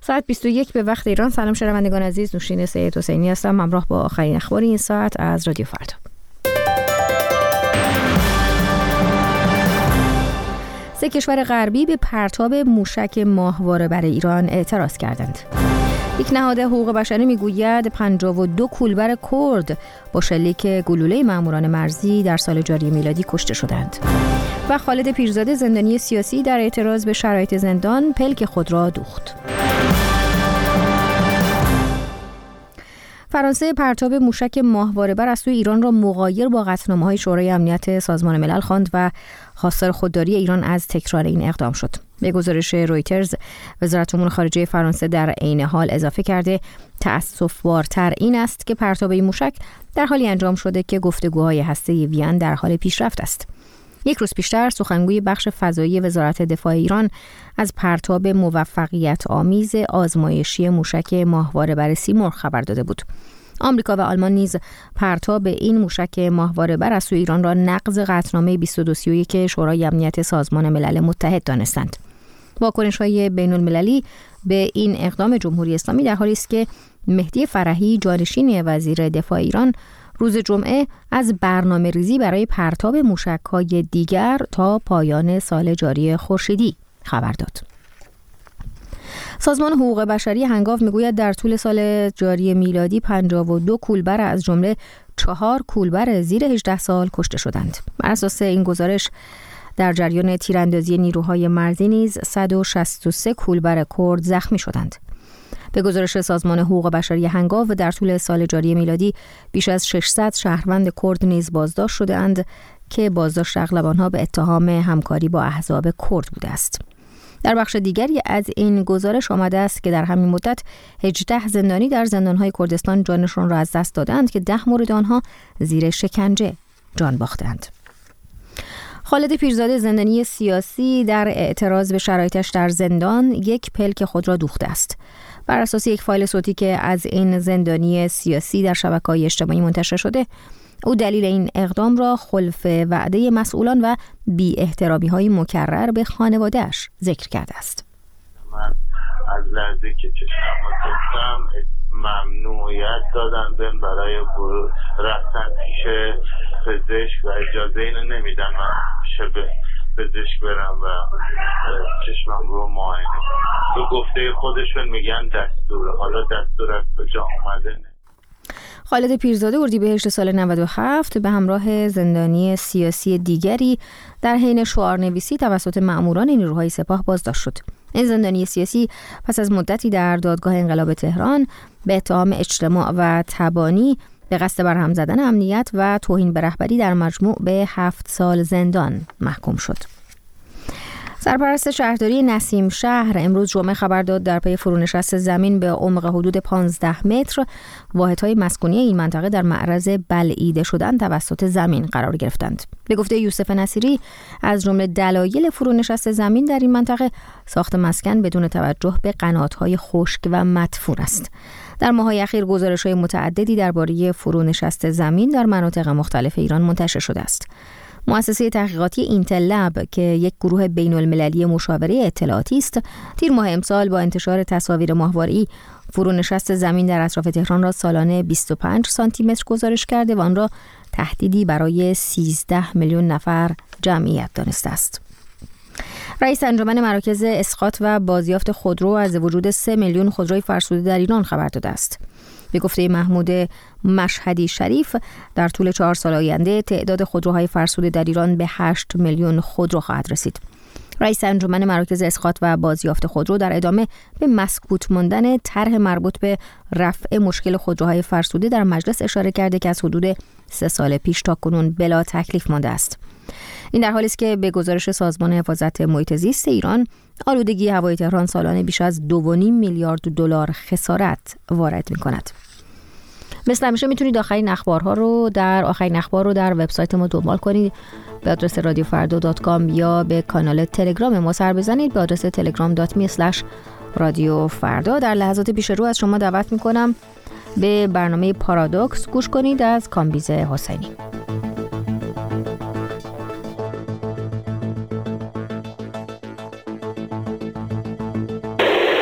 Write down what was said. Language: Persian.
ساعت 21 به وقت ایران. سلام شنوندگان عزیز، نوشین سید حسینی هستم همراه با آخرین اخبار این ساعت از رادیو فردا. 3 کشور غربی به پرتاب موشک ماهواره بر ایران اعتراض کردند. یک نهاد حقوق بشری میگوید 52 کولبر کرد با شلیک گلوله ماموران مرزی در سال جاری میلادی کشته شدند. و خالد پیرزاده زندانی سیاسی در اعتراض به شرایط زندان پلک خود را دوخت. فرانسه پرتاب موشک ماهواره بر از سوی ایران را مغایر با قطعنامه‌های شورای امنیت سازمان ملل خواند و خواستار خودداری ایران از تکرار این اقدام شد. به گزارش رویترز، وزارت امور خارجه فرانسه در عین حال اضافه کرده تأسف‌بارتر این است که پرتاب این موشک در حالی انجام شده که گفتگوهای هسته‌ای وین در حال پیشرفت است. یک روز پیشتر سخنگوی بخش فضایی وزارت دفاع ایران از پرتاب موفقیت آمیز آزمایشی موشک ماهواره بر سیمرغ خبر داده بود. آمریکا و آلمان نیز پرتاب این موشک ماهواره بر از سوی ایران را نقض قطعنامه 2231 شورای امنیت سازمان ملل متحد دانستند. واکنش‌های بین‌المللی به این اقدام جمهوری اسلامی در حالی است که مهدی فرحی جانشین وزیر دفاع ایران روز جمعه از برنامه‌ریزی برای پرتاب موشک‌های دیگر تا پایان سال جاری خورشیدی خبر داد. سازمان حقوق بشری هنگاو میگوید در طول سال جاری میلادی 52 کولبر از جمله 4 کولبر زیر 18 سال کشته شدند. بر اساس این گزارش در جریان تیراندازی نیروهای مرزی نیز 163 کولبر کرد زخمی شدند. به گزارش سازمان حقوق بشری هنگاو در طول سال جاری میلادی بیش از 600 شهروند کرد نیز بازداشت شده‌اند که بازداشت اغلب آنها به اتهام همکاری با احزاب کرد بوده است. در بخش دیگری از این گزارش آمده است که در همین مدت 18 زندانی در زندان‌های کردستان جانشان را از دست دادند که 10 مورد آنها زیر شکنجه جان باختند. خالد پیرزاده زندانی سیاسی در اعتراض به شرایطش در زندان یک پلک خود را دوخته است. بر اساس یک فایل صوتی که از این زندانی سیاسی در شبکه‌های اجتماعی منتشر شده، او دلیل این اقدام را خلف وعده مسئولان و بی احترامی‌های مکرر به خانواده‌اش ذکر کرده است. من از لحظه که چشمم گفتم ممنوعیت دادن بهم برای رفتن پیش پزشک و اجازه اینو نمیدن من پیش پزشک برم و چشمم رو معاینه. تو گفته خودشون میگن دستوره، حالا دستور از کجا اومده؟ خالد پیرزاده اردیبهشت سال 97 به همراه زندانی سیاسی دیگری در حین شعارنویسی توسط مأموران نیروهای سپاه بازداشت شد. این زندانی سیاسی پس از مدتی در دادگاه انقلاب تهران به اتهام اجتماع و تبانی به قصد برهم زدن امنیت و توهین به رهبری در مجموع به 7 سال زندان محکوم شد. سرپرست شهرداری نسیم شهر امروز جمعه خبر داد در پی فرونشست زمین به عمق حدود 15 متر واحدهای مسکونی این منطقه در معرض بلعیده شدن توسط زمین قرار گرفتند. به گفته یوسف نصیری از جمله دلایل فرونشست زمین در این منطقه ساخت مسکن بدون توجه به قنات‌های خشک و مدفون است. در ماه‌های اخیر گزارش‌های متعددی درباره فرونشست زمین در مناطق مختلف ایران منتشر شده است. مؤسسه تحقیقاتی اینتل لب که یک گروه بین‌المللی مشاوره اطلاعاتی است، تیر ماه امسال با انتشار تصاویر ماهواره‌ای فرونشست زمین در اطراف تهران را سالانه 25 سانتی متر گزارش کرده و آن را تهدیدی برای 13 میلیون نفر جمعیت دانسته است. رئیس انجمن مراکز اسقاط و بازیافت خودرو از وجود 3 میلیون خودروی فرسوده در ایران خبر داده است. به گفته محمود مشهدی شریف در طول 4 سال آینده تعداد خودروهای فرسوده در ایران به 8 میلیون خودرو خواهد رسید. رئیس انجمن مراکز اسقاط و بازیافت خودرو در ادامه به مسکوت ماندن طرح مربوط به رفع مشکل خودروهای فرسوده در مجلس اشاره کرده که از حدود 3 سال پیش تا کنون بلا تکلیف مانده است. این در حالی است که به گزارش سازمان حفاظت محیط زیست ایران آلودگی هوای تهران سالانه بیش از 2.5 میلیارد دلار خسارت وارد می‌کند. مثل همیشه میتونید آخرین اخبار رو در وبسایت ما دنبال کنید به آدرس radioffarda.com یا به کانال تلگرام ما سر بزنید به آدرس telegram.me/radioffarda. در لحظات پیش رو از شما دعوت میکنم به برنامه پارادوکس گوش کنید از کامبیز حسینی.